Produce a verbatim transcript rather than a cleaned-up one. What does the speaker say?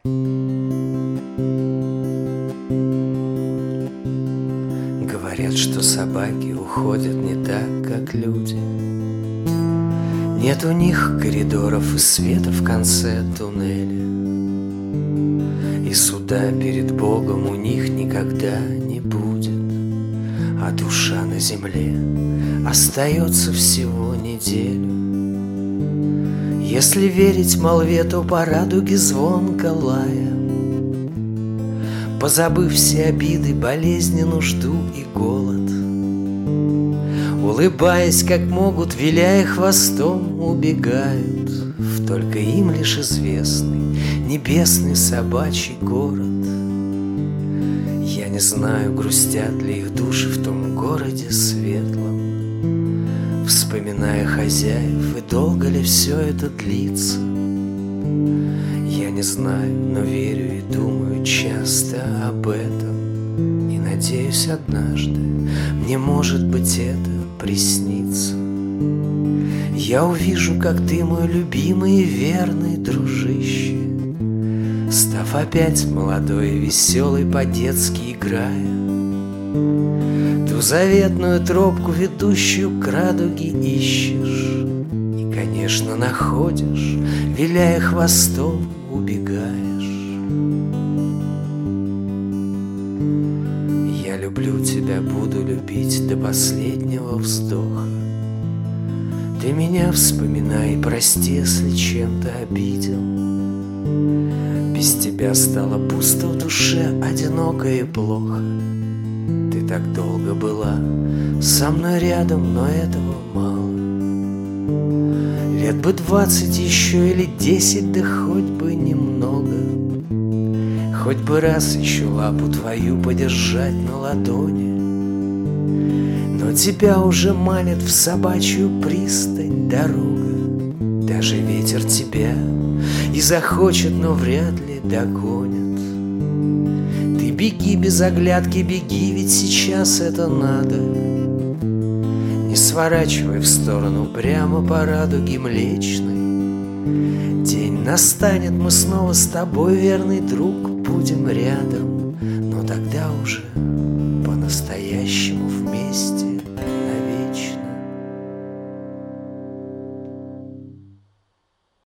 Говорят, что собаки уходят не так, как люди. Нет у них коридоров и света в конце туннеля, и суда перед Богом у них никогда не будет, а душа на земле остается всего неделю. Если верить молве, то по радуге звонко лая, позабыв все обиды, болезни, нужду и голод, улыбаясь, как могут, виляя хвостом, убегают в только им лишь известный небесный собачий город. Я не знаю, грустят ли их души в том городе светлом, вспоминая хозяев, и долго ли все это длится. Я не знаю, но верю и думаю часто об этом, и надеюсь, однажды мне, может быть, это приснится. Я увижу, как ты, мой любимый и верный дружище, став опять молодой и веселый, по-детски играя, ту заветную тропку, ведущую к радуге, ищешь и, конечно, находишь, виляя хвостом, убегаешь. Я люблю тебя, буду любить до последнего вздоха. Ты меня вспоминай и прости, если чем-то обидел. Без тебя стало пусто в душе, одиноко и плохо. Ты так долго была со мной рядом, но этого мало. Лет бы двадцать еще или десять, да хоть бы немного. Хоть бы раз еще лапу твою подержать на ладони. Но тебя уже манит в собачью пристань дорога. Даже ветер тебя и захочет, но вряд ли догонит. Ты беги без оглядки, беги, ведь сейчас это надо. Не сворачивай в сторону, прямо по радуге Млечной. День настанет, мы снова с тобой, верный друг, будем рядом, но тогда уже по-настоящему в